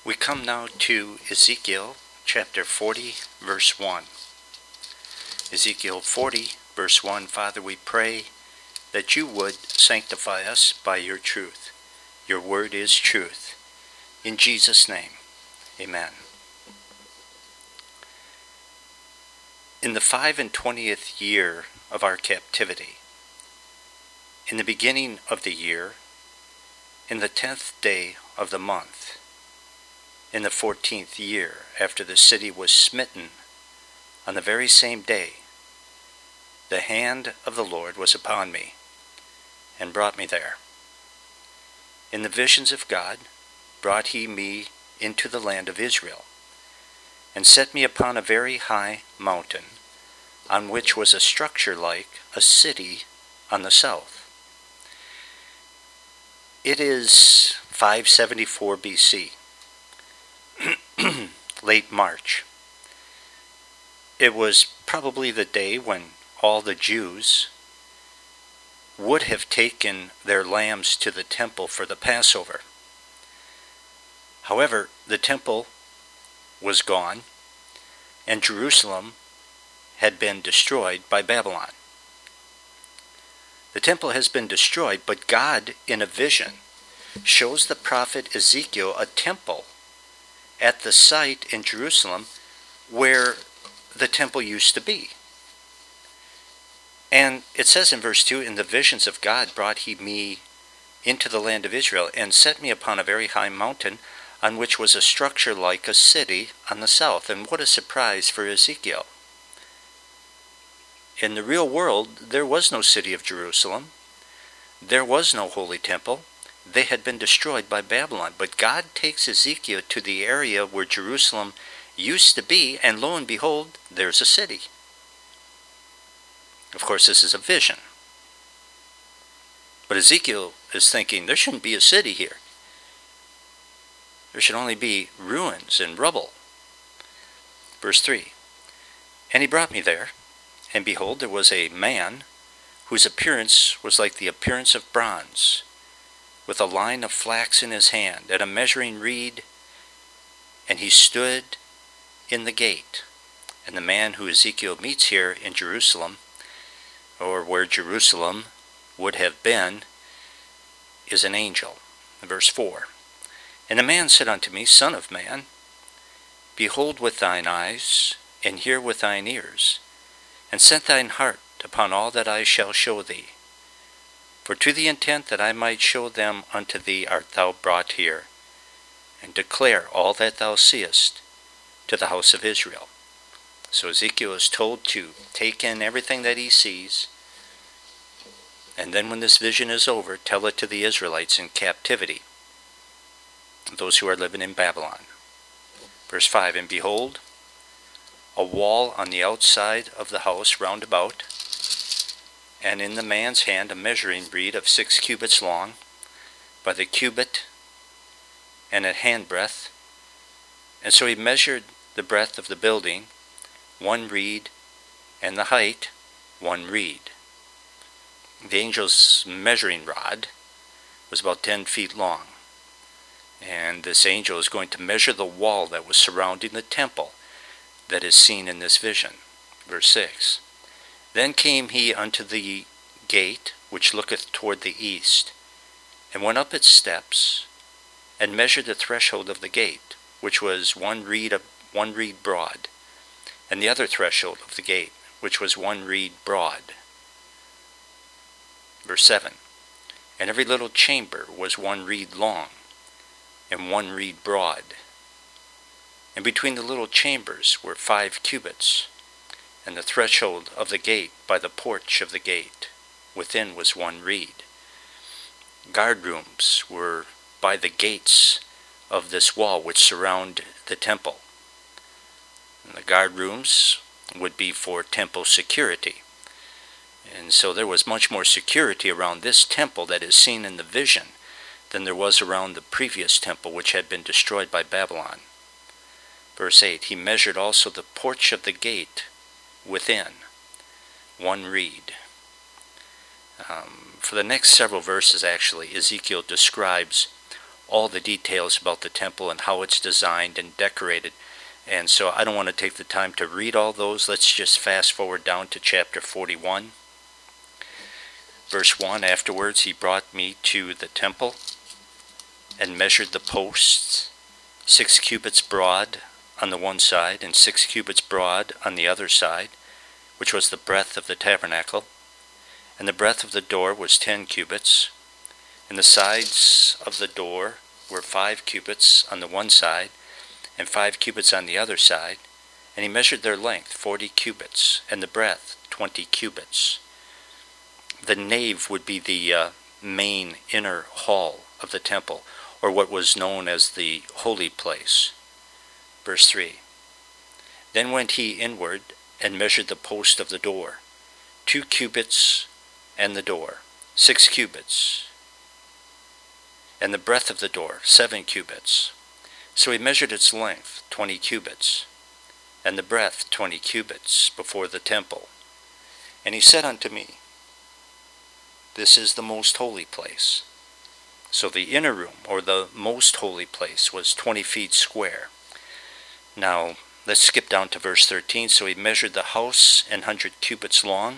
We come now to Ezekiel chapter 40, verse 1. Ezekiel 40, verse 1, Father, we pray that you would sanctify us by your truth. Your word is truth. In Jesus' name, amen. In the 25th year of our captivity, in the beginning of the year, in the 10th day of the month, in the 14th year after the city was smitten, on the very same day, the hand of the Lord was upon me, and brought me there. In the visions of God brought he me into the land of Israel, and set me upon a very high mountain, on which was a structure like a city on the south. It is 574 BC, late March. It was probably the day when all the Jews would have taken their lambs to the temple for the Passover. However, the temple was gone, and Jerusalem had been destroyed by Babylon. The temple has been destroyed, but God, in a vision, shows the prophet Ezekiel a temple at the site in Jerusalem where the temple used to be. And it says in verse 2, in the visions of God brought he me into the land of Israel, and set me upon a very high mountain, on which was a structure like a city on the south. And what a surprise for Ezekiel. In the real world, there was no city of Jerusalem. There was no holy temple. They had been destroyed by Babylon. But God takes Ezekiel to the area where Jerusalem used to be, and lo and behold, there's a city. Of course, this is a vision. But Ezekiel is thinking, there shouldn't be a city here. There should only be ruins and rubble. Verse 3, and he brought me there, and behold, there was a man whose appearance was like the appearance of bronze, with a line of flax in his hand, and a measuring reed, and he stood in the gate. And the man who Ezekiel meets here in Jerusalem, or where Jerusalem would have been, is an angel. Verse 4, and the man said unto me, Son of man, behold with thine eyes, and hear with thine ears, and set thine heart upon all that I shall show thee. For to the intent that I might show them unto thee art thou brought here, and declare all that thou seest to the house of Israel. So Ezekiel is told to take in everything that he sees, and then when this vision is over, tell it to the Israelites in captivity, those who are living in Babylon. Verse 5, and behold, a wall on the outside of the house round about, and in the man's hand a measuring reed of 6 cubits long, by the cubit and at handbreadth. And so he measured the breadth of the building, 1 reed, and the height, 1 reed. The angel's measuring rod was about 10 feet long. And this angel is going to measure the wall that was surrounding the temple that is seen in this vision. Verse 6, then came he unto the gate which looketh toward the east, and went up its steps, and measured the threshold of the gate, which was 1 reed broad, and the other threshold of the gate, which was 1 reed broad. Verse 7, and every little chamber was 1 reed long, and 1 reed broad. And between the little chambers were 5 cubits, and the threshold of the gate by the porch of the gate within was 1 reed. Guard rooms were by the gates of this wall which surround the temple. And the guard rooms would be for temple security. And so there was much more security around this temple that is seen in the vision than there was around the previous temple which had been destroyed by Babylon. Verse 8, he measured also the porch of the gate within, 1 reed. For the next several verses, actually, Ezekiel describes all the details about the temple and how it's designed and decorated. And so I don't want to take the time to read all those. Let's just fast forward down to chapter 41. Verse 1, afterwards he brought me to the temple and measured the posts, 6 cubits broad on the one side and 6 cubits broad on the other side, which was the breadth of the tabernacle. And the breadth of the door was 10 cubits, and the sides of the door were 5 cubits on the one side, and 5 cubits on the other side. And he measured their length, 40 cubits, and the breadth, 20 cubits. The nave would be the main inner hall of the temple, or what was known as the holy place. Verse 3, then went he inward and measured the post of the door, 2 cubits, and the door, 6 cubits, and the breadth of the door, 7 cubits. So he measured its length, 20 cubits, and the breadth, 20 cubits, before the temple. And he said unto me, this is the most holy place. So the inner room, or the most holy place, was 20 feet square. Now, let's skip down to verse 13. So he measured the house 100 cubits long,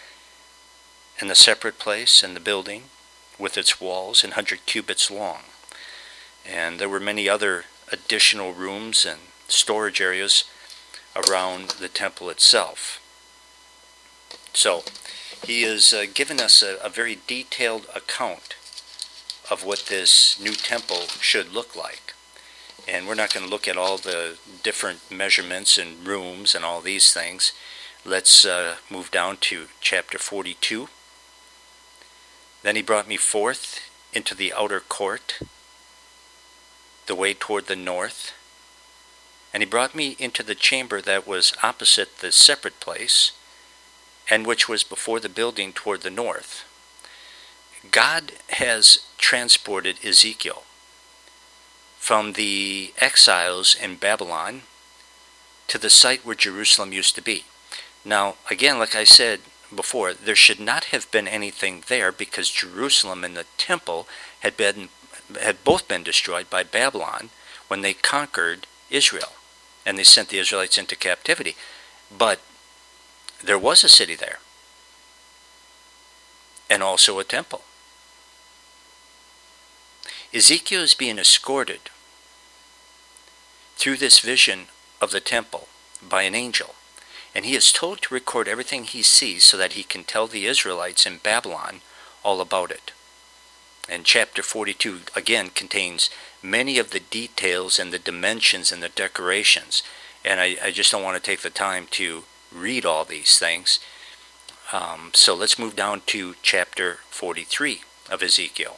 and the separate place and the building with its walls 100 cubits long. And there were many other additional rooms and storage areas around the temple itself. So he has given us a very detailed account of what this new temple should look like. And we're not going to look at all the different measurements and rooms and all these things. Let's move down to chapter 42. Then he brought me forth into the outer court, the way toward the north. And he brought me into the chamber that was opposite the separate place, and which was before the building toward the north. God has transported Ezekiel from the exiles in Babylon to the site where Jerusalem used to be. Now, again, like I said before, there should not have been anything there because Jerusalem and the temple had both been destroyed by Babylon when they conquered Israel and they sent the Israelites into captivity. But there was a city there and also a temple. Ezekiel is being escorted through this vision of the temple by an angel, and he is told to record everything he sees so that he can tell the Israelites in Babylon all about it. And chapter 42 again contains many of the details and the dimensions and the decorations, and I just don't want to take the time to read all these things. So let's move down to chapter 43 of Ezekiel.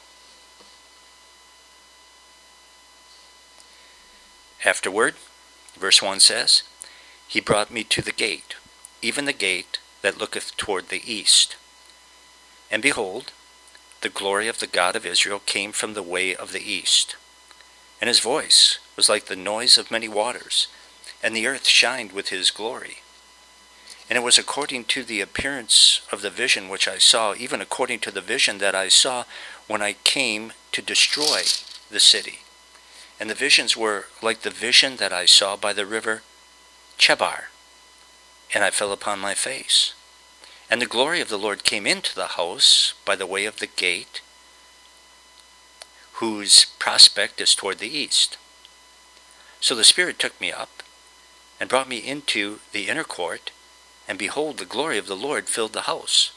Afterward, verse 1 says, he brought me to the gate, even the gate that looketh toward the east. And behold, the glory of the God of Israel came from the way of the east. And his voice was like the noise of many waters, and the earth shined with his glory. And it was according to the appearance of the vision which I saw, even according to the vision that I saw when I came to destroy the city. And the visions were like the vision that I saw by the river Chebar. And I fell upon my face. And the glory of the Lord came into the house by the way of the gate, whose prospect is toward the east. So the Spirit took me up and brought me into the inner court, and behold, the glory of the Lord filled the house.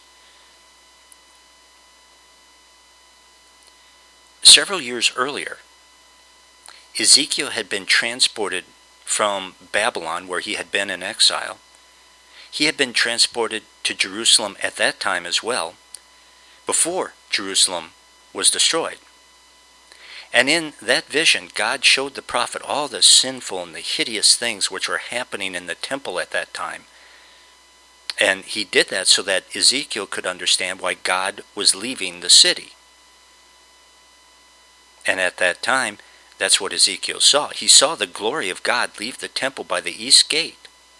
Several years earlier, Ezekiel had been transported from Babylon, where he had been in exile. He had been transported to Jerusalem at that time as well, before Jerusalem was destroyed. And in that vision, God showed the prophet all the sinful and the hideous things which were happening in the temple at that time. And he did that so that Ezekiel could understand why God was leaving the city. And at that time, that's what Ezekiel saw. He saw the glory of God leave the temple by the east gate.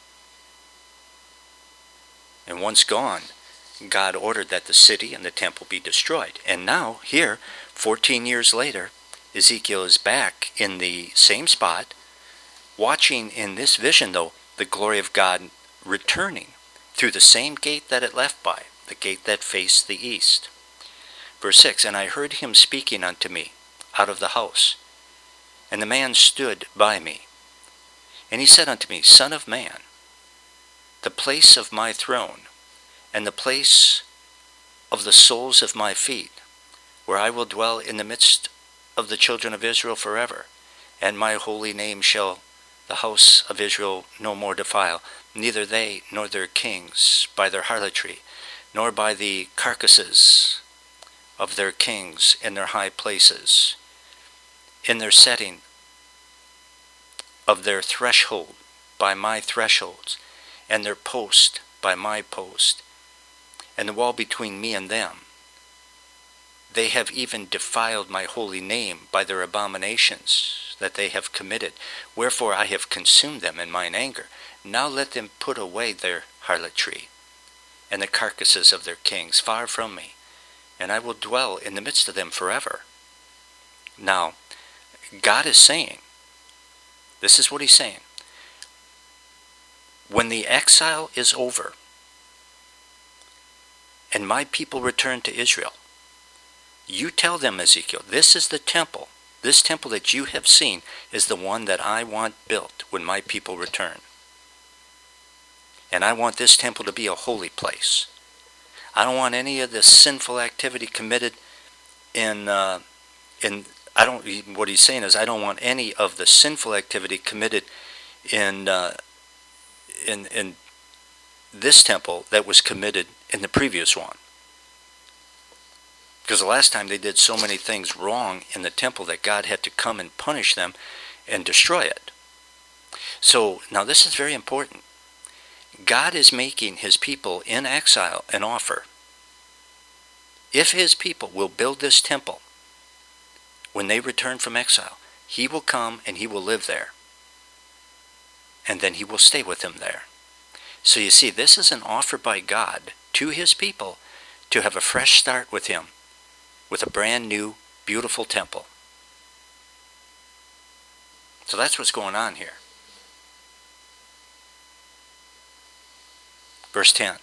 And once gone, God ordered that the city and the temple be destroyed. And now, here, 14 years later, Ezekiel is back in the same spot, watching in this vision, though, the glory of God returning through the same gate that it left by, the gate that faced the east. Verse 6, and I heard him speaking unto me out of the house. And the man stood by me. And he said unto me, Son of man, the place of my throne, and the place of the soles of my feet, where I will dwell in the midst of the children of Israel forever, and my holy name shall the house of Israel no more defile, neither they nor their kings by their harlotry, nor by the carcasses of their kings in their high places, in their setting of their threshold by my thresholds, and their post by my post, and the wall between me and them. They have even defiled my holy name by their abominations that they have committed. Wherefore I have consumed them in mine anger. Now let them put away their harlotry, and the carcasses of their kings far from me, and I will dwell in the midst of them forever. Now, God is saying, this is what he's saying. When the exile is over, and my people return to Israel, you tell them, Ezekiel, this is the temple. This temple that you have seen is the one that I want built when my people return. And I want this temple to be a holy place. I don't want any of the sinful activity committed what he's saying is, I don't want any of the sinful activity committed in this temple that was committed in the previous one. Because the last time they did so many things wrong in the temple that God had to come and punish them and destroy it. So now this is very important. God is making his people in exile an offer. If his people will build this temple, when they return from exile, he will come and he will live there. And then he will stay with them there. So you see, this is an offer by God to his people to have a fresh start with him, with a brand new, beautiful temple. So that's what's going on here. Verse 10.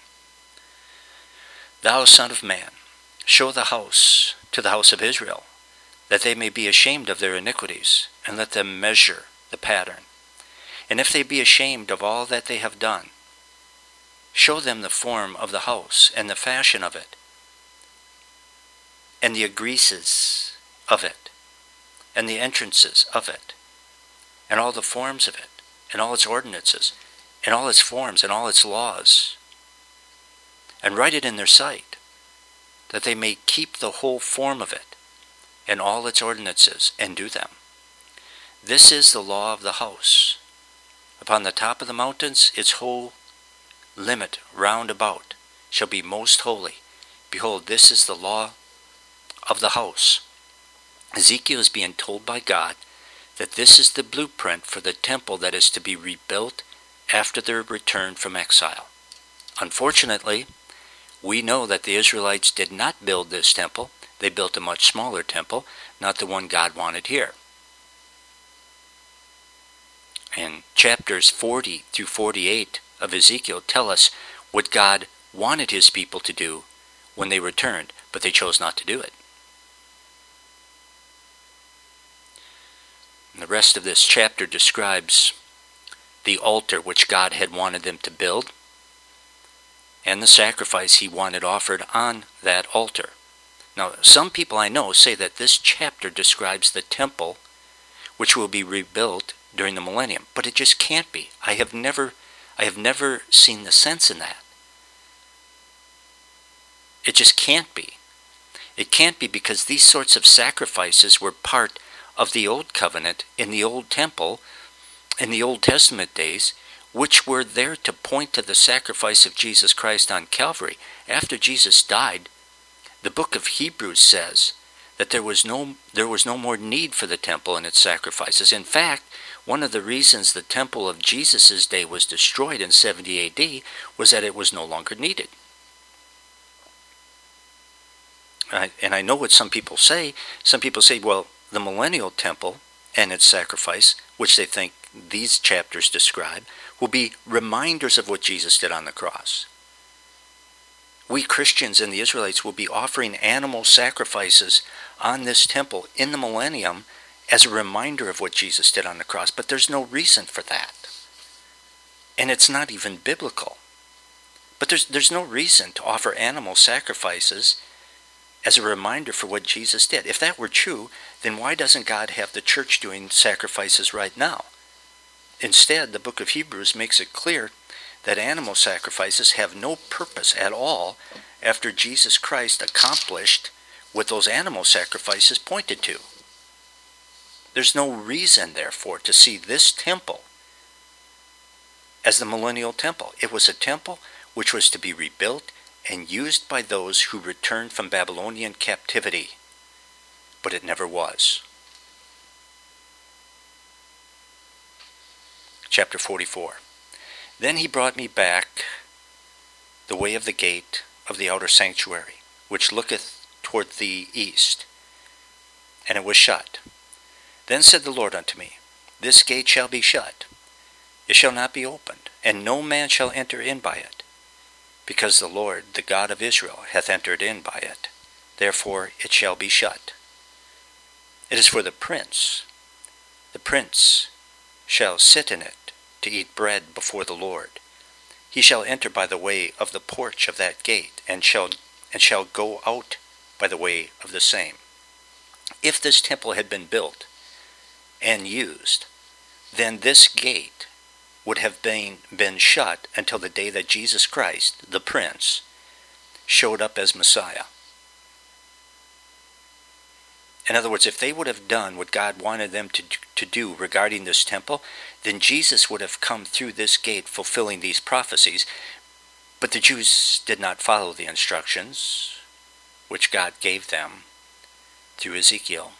Thou son of man, show the house to the house of Israel, that they may be ashamed of their iniquities, and let them measure the pattern. And if they be ashamed of all that they have done, show them the form of the house, and the fashion of it, and the agreases of it, and the entrances of it, and all the forms of it, and all its ordinances, and all its forms, and all its laws, and write it in their sight, that they may keep the whole form of it, and all its ordinances, and do them. This is the law of the house. Upon the top of the mountains, its whole limit round about shall be most holy. Behold, this is the law of the house. Ezekiel is being told by God that this is the blueprint for the temple that is to be rebuilt after their return from exile. Unfortunately, we know that the Israelites did not build this temple. They built a much smaller temple, not the one God wanted here. And chapters 40 through 48 of Ezekiel tell us what God wanted his people to do when they returned, but they chose not to do it. And the rest of this chapter describes the altar which God had wanted them to build, and the sacrifice he wanted offered on that altar. Now, some people I know say that this chapter describes the temple which will be rebuilt during the millennium, but it just can't be. I have never seen the sense in that. It just can't be. It can't be, because these sorts of sacrifices were part of the old covenant in the old temple in the Old Testament days, which were there to point to the sacrifice of Jesus Christ on Calvary. After Jesus died, the book of Hebrews says that there was no more need for the temple and its sacrifices. In fact, one of the reasons the temple of Jesus' day was destroyed in 70 AD was that it was no longer needed. And I know what some people say. Some people say, well, the millennial temple and its sacrifice, which they think these chapters describe, will be reminders of what Jesus did on the cross. We Christians and the Israelites will be offering animal sacrifices on this temple in the millennium as a reminder of what Jesus did on the cross, but there's no reason for that. And it's not even biblical. But there's no reason to offer animal sacrifices as a reminder for what Jesus did. If that were true, then why doesn't God have the church doing sacrifices right now? Instead, the book of Hebrews makes it clear that animal sacrifices have no purpose at all after Jesus Christ accomplished what those animal sacrifices pointed to. There's no reason, therefore, to see this temple as the millennial temple. It was a temple which was to be rebuilt and used by those who returned from Babylonian captivity, but it never was. Chapter 44. Then he brought me back the way of the gate of the outer sanctuary, which looketh toward the east, and it was shut. Then said the Lord unto me, This gate shall be shut, it shall not be opened, and no man shall enter in by it, because the Lord, the God of Israel, hath entered in by it. Therefore it shall be shut. It is for the prince. The prince shall sit in it to eat bread before the Lord. He shall enter by the way of the porch of that gate, and shall go out by the way of the same. If this temple had been built and used, then this gate would have been shut until the day that Jesus Christ, the Prince, showed up as Messiah. In other words, if they would have done what God wanted them to do regarding this temple, then Jesus would have come through this gate fulfilling these prophecies. But the Jews did not follow the instructions which God gave them through Ezekiel.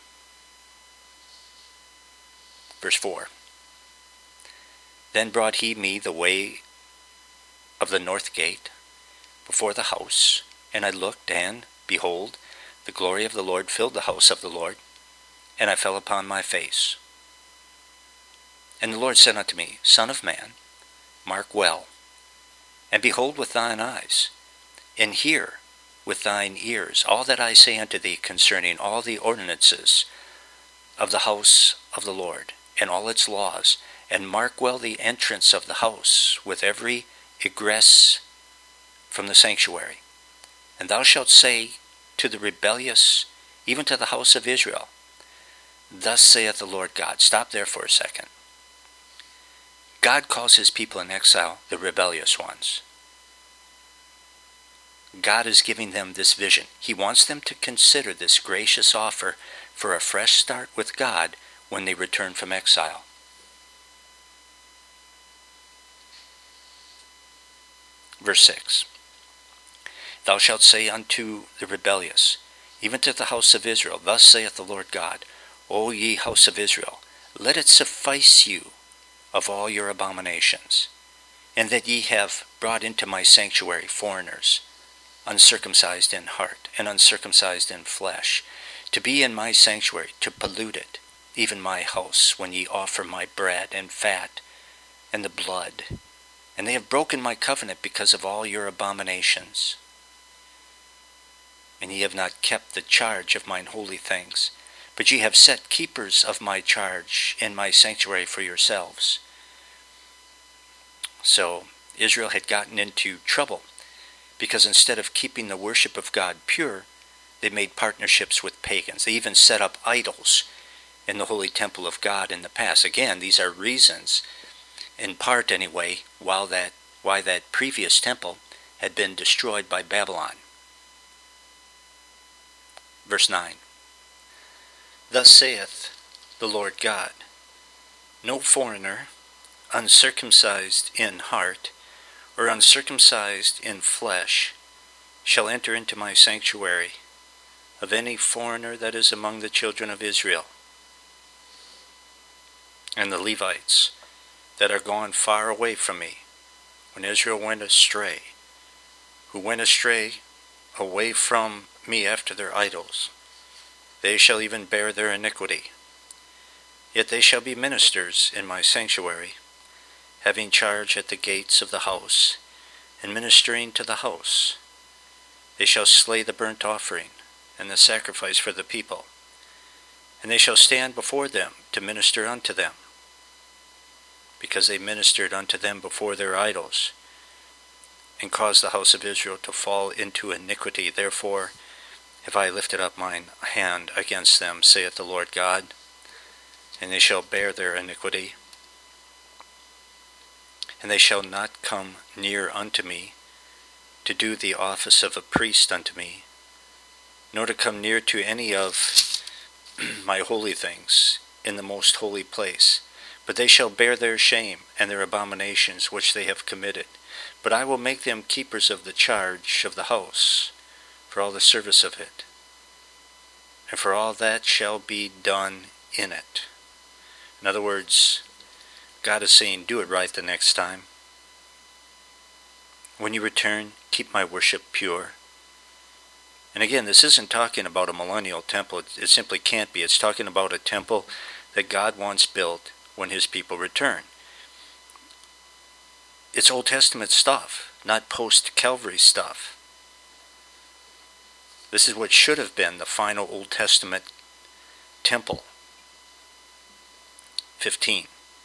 Verse 4. Then brought he me the way of the north gate before the house, and I looked, and, behold, the glory of the Lord filled the house of the Lord, and I fell upon my face. And the Lord said unto me, Son of man, mark well, and behold with thine eyes, and hear with thine ears all that I say unto thee concerning all the ordinances of the house of the Lord, and all its laws, and mark well the entrance of the house with every egress from the sanctuary. And thou shalt say to the rebellious, even to the house of Israel, Thus saith the Lord God. Stop there for a second. God calls his people in exile the rebellious ones. God is giving them this vision. He wants them to consider this gracious offer for a fresh start with God when they return from exile. Verse 6. Thou shalt say unto the rebellious, even to the house of Israel, Thus saith the Lord God, O ye house of Israel, let it suffice you of all your abominations, and that ye have brought into my sanctuary foreigners, uncircumcised in heart and uncircumcised in flesh, to be in my sanctuary, to pollute it, even my house, when ye offer my bread and fat and the blood. And they have broken my covenant because of all your abominations. And ye have not kept the charge of mine holy things, but ye have set keepers of my charge in my sanctuary for yourselves. So Israel had gotten into trouble, because instead of keeping the worship of God pure, they made partnerships with pagans. They even set up idols in the holy temple of God in the past. Again, these are reasons, in part anyway, why that previous temple had been destroyed by Babylon. Verse 9. Thus saith the Lord God, No foreigner, uncircumcised in heart, or uncircumcised in flesh, shall enter into my sanctuary, of any foreigner that is among the children of Israel. And the Levites that are gone far away from me, when Israel went astray, who went astray away from me after their idols, they shall even bear their iniquity. Yet they shall be ministers in my sanctuary, having charge at the gates of the house, and ministering to the house. They shall slay the burnt offering, and the sacrifice for the people, and they shall stand before them to minister unto them, because they ministered unto them before their idols, and caused the house of Israel to fall into iniquity. Therefore have I lifted up mine hand against them, saith the Lord God, and they shall bear their iniquity. And they shall not come near unto me, to do the office of a priest unto me, nor to come near to any of my holy things in the most holy place. But they shall bear their shame and their abominations which they have committed. But I will make them keepers of the charge of the house, for all the service of it, and for all that shall be done in it. In other words, God is saying, do it right the next time. When you return, keep my worship pure. And again, this isn't talking about a millennial temple. It simply can't be. It's talking about a temple that God wants built when his people return. It's Old Testament stuff, not post-Calvary stuff. This is what should have been the final Old Testament temple. 15.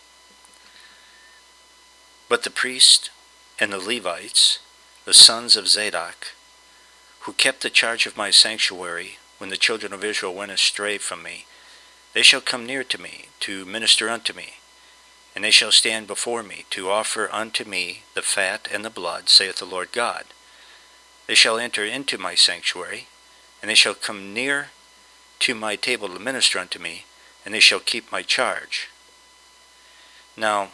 But the priest and the Levites, the sons of Zadok, who kept the charge of my sanctuary when the children of Israel went astray from me, they shall come near to me to minister unto me, and they shall stand before me to offer unto me the fat and the blood, saith the Lord God. They shall enter into my sanctuary, and they shall come near to my table to minister unto me, and they shall keep my charge. Now,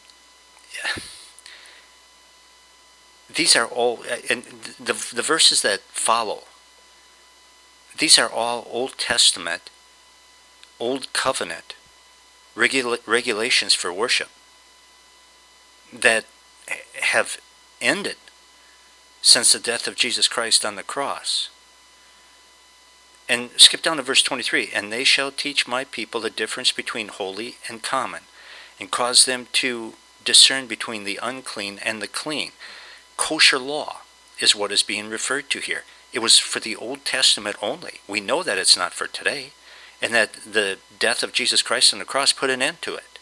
these are all, and the verses that follow, these are all Old Testament, Old Covenant regulations for worship that have ended since the death of Jesus Christ on the cross. And skip down to verse 23. And they shall teach my people the difference between holy and common, and cause them to discern between the unclean and the clean. Kosher law is what is being referred to here. It was for the Old Testament only. We know that it's not for today, and that the death of Jesus Christ on the cross put an end to it.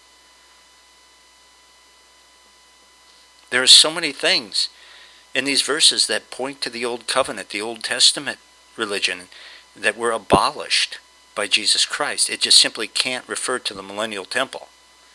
There are so many things in these verses that point to the Old Covenant, the Old Testament religion, that were abolished by Jesus Christ. It just simply can't refer to the millennial temple.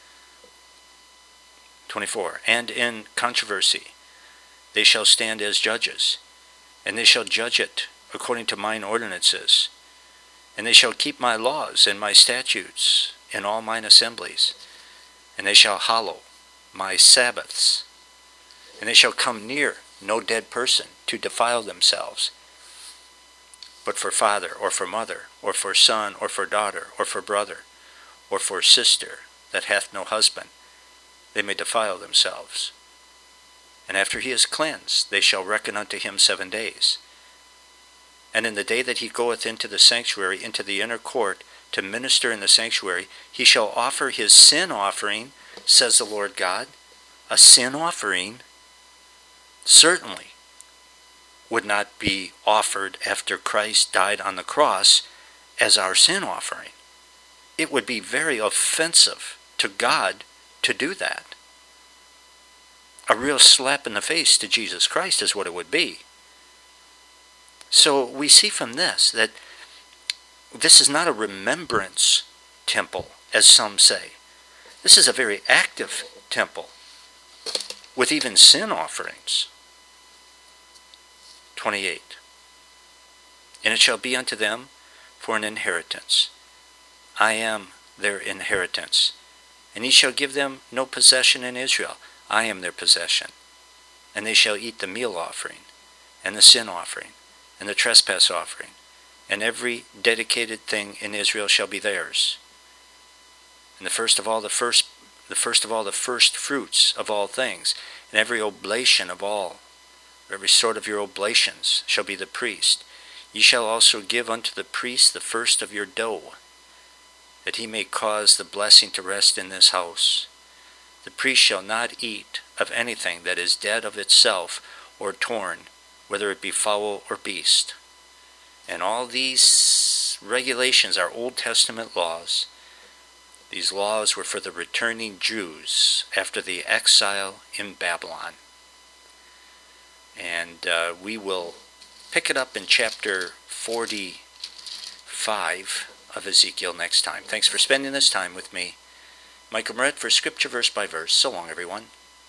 24. And in controversy they shall stand as judges, and they shall judge it according to mine ordinances, and they shall keep my laws and my statutes in all mine assemblies, and they shall hallow my Sabbaths, and they shall come near no dead person to defile themselves, but for father or for mother, or for son or for daughter, or for brother, or for sister that hath no husband, they may defile themselves. And after he is cleansed, they shall reckon unto him 7 days. And in the day that he goeth into the sanctuary, into the inner court, to minister in the sanctuary, he shall offer his sin offering, says the Lord God. A sin offering certainly would not be offered after Christ died on the cross as our sin offering. It would be very offensive to God to do that. A real slap in the face to Jesus Christ is what it would be. So we see from this that this is not a remembrance temple, as some say. This is a very active temple, with even sin offerings. 28. And it shall be unto them for an inheritance. I am their inheritance. And he shall give them no possession in Israel. I am their possession. And they shall eat the meal offering, and the sin offering, and the trespass offering, and every dedicated thing in Israel shall be theirs. And the first of all the first fruits of all things, and every oblation of all, every sort of your oblations shall be the priest. Ye shall also give unto the priest the first of your dough, that he may cause the blessing to rest in this house. The priest shall not eat of anything that is dead of itself or torn, whether it be fowl or beast. And all these regulations are Old Testament laws. These laws were for the returning Jews after the exile in Babylon. And we will pick it up in chapter 45 of Ezekiel next time. Thanks for spending this time with me. Michael Moret for Scripture Verse by Verse. So long, everyone.